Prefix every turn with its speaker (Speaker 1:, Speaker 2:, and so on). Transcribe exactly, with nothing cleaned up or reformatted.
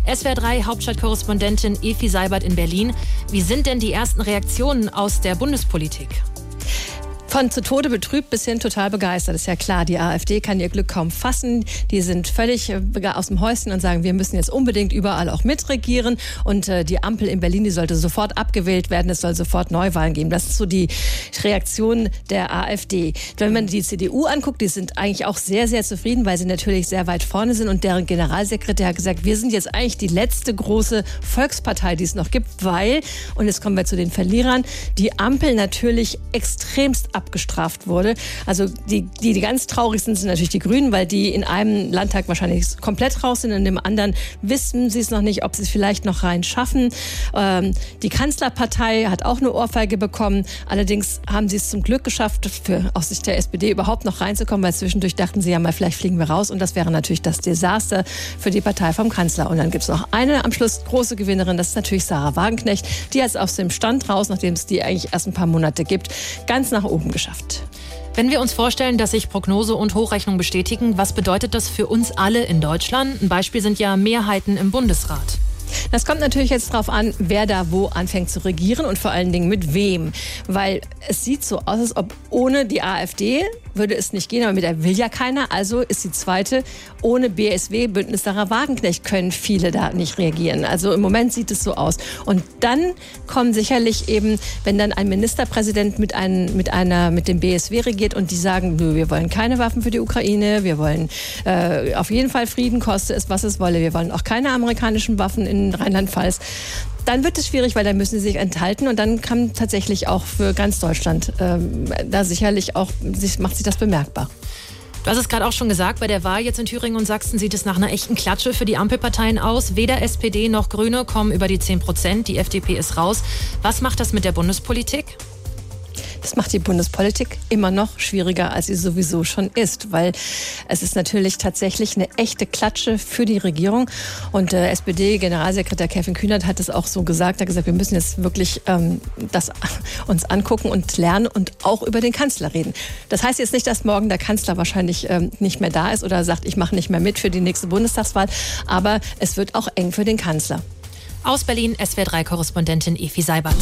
Speaker 1: S W R drei Hauptstadtkorrespondentin Efi Seibert in Berlin. Wie sind denn die ersten Reaktionen aus der Bundespolitik?
Speaker 2: Von zu Tode betrübt bis hin total begeistert. Ist ja klar, die AfD kann ihr Glück kaum fassen. Die sind völlig aus dem Häuschen und sagen, wir müssen jetzt unbedingt überall auch mitregieren. Und äh, die Ampel in Berlin, die sollte sofort abgewählt werden. Es soll sofort Neuwahlen geben. Das ist so die Reaktion der AfD. Wenn man die C D U anguckt, die sind eigentlich auch sehr, sehr zufrieden, weil sie natürlich sehr weit vorne sind. Und deren Generalsekretär hat gesagt, wir sind jetzt eigentlich die letzte große Volkspartei, die es noch gibt, weil, und jetzt kommen wir zu den Verlierern, die Ampel natürlich extremst ab abgestraft wurde. Also die, die, die ganz traurigsten sind natürlich die Grünen, weil die in einem Landtag wahrscheinlich komplett raus sind, in dem anderen wissen sie es noch nicht, ob sie es vielleicht noch rein schaffen. Ähm, die Kanzlerpartei hat auch eine Ohrfeige bekommen. Allerdings haben sie es zum Glück geschafft, für, aus Sicht der S P D überhaupt noch reinzukommen, weil zwischendurch dachten sie ja mal, vielleicht fliegen wir raus und das wäre natürlich das Desaster für die Partei vom Kanzler. Und dann gibt es noch eine am Schluss große Gewinnerin, das ist natürlich Sarah Wagenknecht, die jetzt aus dem Stand raus, nachdem es die eigentlich erst ein paar Monate gibt, ganz nach oben geschafft.
Speaker 1: Wenn wir uns vorstellen, dass sich Prognose und Hochrechnung bestätigen, was bedeutet das für uns alle in Deutschland? Ein Beispiel sind ja Mehrheiten im Bundesrat.
Speaker 2: Das kommt natürlich jetzt darauf an, wer da wo anfängt zu regieren und vor allen Dingen mit wem. Weil es sieht so aus, als ob ohne die AfD würde es nicht gehen, aber mit der will ja keiner. Also ist die zweite, ohne B S W, Bündnis Sarah Wagenknecht, können viele da nicht reagieren. Also im Moment sieht es so aus. Und dann kommen sicherlich eben, wenn dann ein Ministerpräsident mit, ein, mit, einer, mit dem B S W regiert und die sagen, nö, wir wollen keine Waffen für die Ukraine, wir wollen äh, auf jeden Fall Frieden, koste es, was es wolle. Wir wollen auch keine amerikanischen Waffen in Rheinland-Pfalz. Dann wird es schwierig, weil dann müssen sie sich enthalten und dann kann tatsächlich auch für ganz Deutschland ähm, da sicherlich auch, sich, macht sich das bemerkbar.
Speaker 1: Du hast es gerade auch schon gesagt, bei der Wahl jetzt in Thüringen und Sachsen sieht es nach einer echten Klatsche für die Ampelparteien aus. Weder S P D noch Grüne kommen über die zehn Prozent, die F D P ist raus. Was macht das mit der Bundespolitik?
Speaker 2: Das macht die Bundespolitik immer noch schwieriger, als sie sowieso schon ist, weil es ist natürlich tatsächlich eine echte Klatsche für die Regierung. Und äh, S P D-Generalsekretär Kevin Kühnert hat es auch so gesagt, er hat gesagt, wir müssen jetzt wirklich ähm, das uns angucken und lernen und auch über den Kanzler reden. Das heißt jetzt nicht, dass morgen der Kanzler wahrscheinlich ähm, nicht mehr da ist oder sagt, ich mache nicht mehr mit für die nächste Bundestagswahl, aber es wird auch eng für den Kanzler.
Speaker 1: Aus Berlin S W R drei Korrespondentin Efi Seibert.